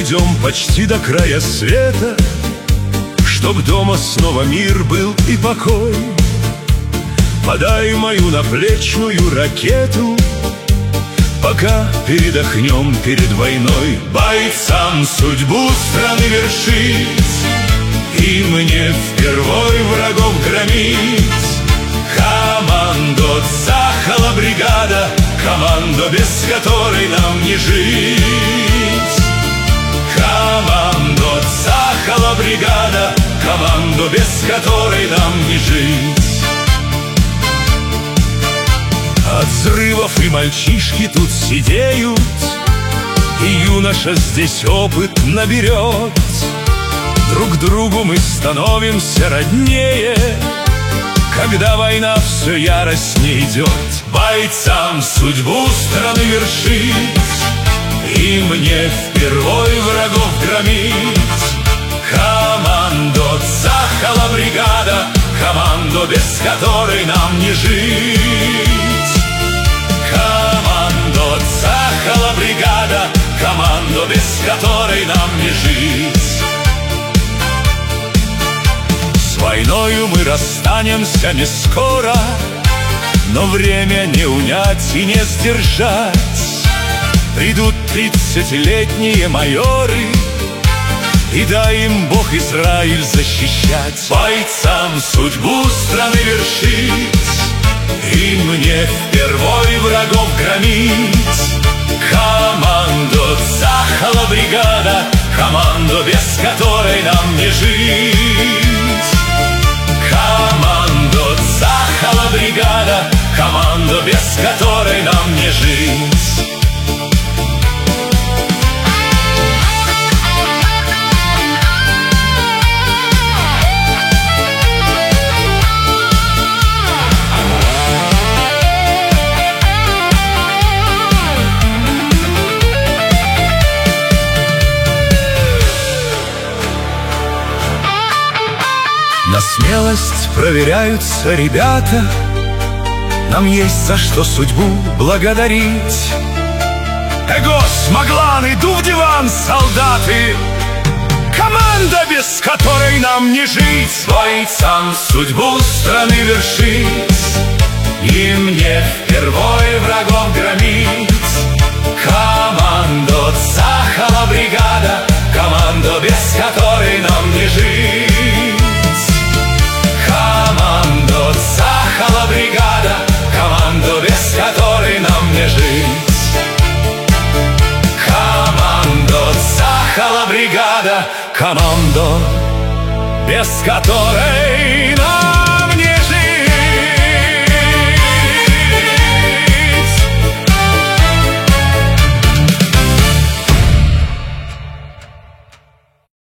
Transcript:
дойдем почти до края света, чтоб дома снова мир был и покой. Подай мою наплечную ракету, пока передохнем перед войной. Бойцам судьбу страны вершить, и мне впервой врагов громить. Командо Цахала бригада, командо, без которой нам не жить. Командо Цахала бригада, командо, без которой нам не жить. От взрывов и мальчишки тут сидеют, и юноша здесь опыт наберет. Друг другу мы становимся роднее, когда война все яростнее идет. Бойцам судьбу страны вершить, и мне впервой врагов громить. Командо Цахала бригада, командо, без которой нам не жить. Командо Цахала бригада, командо, без которой нам не жить. С войною мы расстанемся не скоро, но время не унять и не сдержать. Придут 30-летние майоры, и дай им Бог Израиль защищать. Бойцам судьбу страны вершить, и мне впервой врагов громить. Командо Цахала бригада, командо, без которой нам не жить. Командо Цахала бригада, командо, без которой нам не жить. На смелость проверяются ребята, нам есть за что судьбу благодарить. Эгос, Магланы, Дувдиван, солдаты, команда, без которой нам не жить. Бойцам судьбу страны вершить, и мне впервой врагов громить. Командо Цахала бригада, командо, без которой нам не жить. Командо Цахала бригада, командо, без которой нам не жить. Командо Цахала бригада, командо, без которой